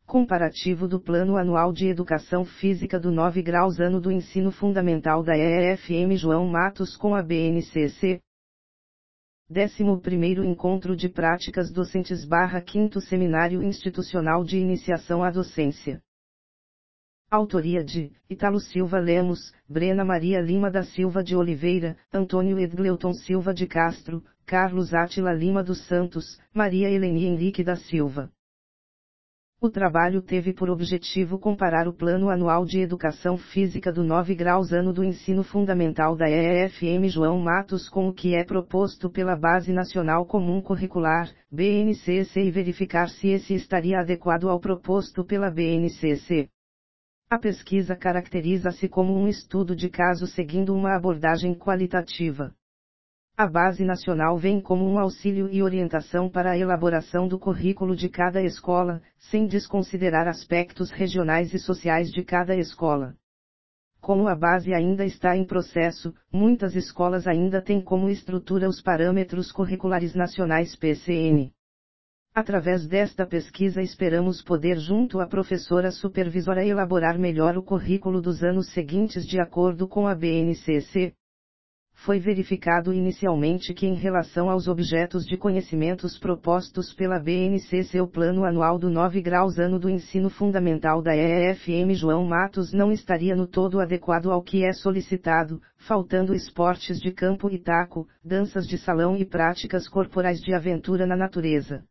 Comparativo do Plano Anual de Educação Física do 9 graus ano do Ensino Fundamental da EEFM João Matos com a BNCC. 11º Encontro de Práticas Docentes / 5º Seminário Institucional de Iniciação à Docência. Autoria de Italo Silva Lemos, Brena Maria Lima da Silva de Oliveira, Antônio Edgleuton Silva de Castro, Carlos Átila Lima dos Santos, Maria Helene Henrique da Silva. O trabalho teve por objetivo comparar o Plano Anual de Educação Física do 9 graus ano do Ensino Fundamental da EEFM João Matos com o que é proposto pela Base Nacional Comum Curricular, BNCC, e verificar se esse estaria adequado ao proposto pela BNCC. A pesquisa caracteriza-se como um estudo de caso seguindo uma abordagem qualitativa. A Base Nacional vem como um auxílio e orientação para a elaboração do currículo de cada escola, sem desconsiderar aspectos regionais e sociais de cada escola. Como a base ainda está em processo, muitas escolas ainda têm como estrutura os parâmetros curriculares nacionais PCN. Através desta pesquisa esperamos poder junto à professora supervisora elaborar melhor o currículo dos anos seguintes de acordo com a BNCC. Foi verificado inicialmente que em relação aos objetos de conhecimentos propostos pela BNCC o Plano Anual do 9 graus ano do Ensino Fundamental da EEFM João Matos não estaria no todo adequado ao que é solicitado, faltando esportes de campo e taco, danças de salão e práticas corporais de aventura na natureza.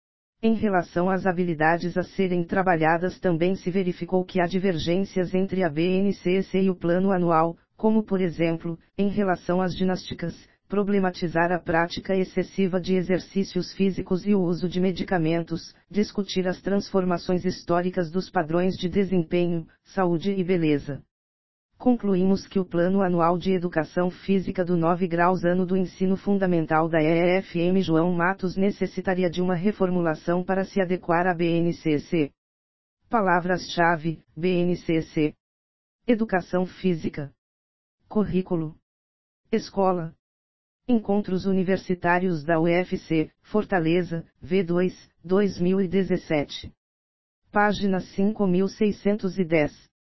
Em relação às habilidades a serem trabalhadas também se verificou que há divergências entre a BNCC e o Plano Anual, como por exemplo, em relação às ginásticas, problematizar a prática excessiva de exercícios físicos e o uso de medicamentos, discutir as transformações históricas dos padrões de desempenho, saúde e beleza. Concluímos que o Plano Anual de Educação Física do 9 graus ano do Ensino Fundamental da EEFM João Matos necessitaria de uma reformulação para se adequar à BNCC. Palavras-chave: BNCC. Educação Física. Currículo. Escola. Encontros Universitários da UFC, Fortaleza, V2, 2017. Página 5610.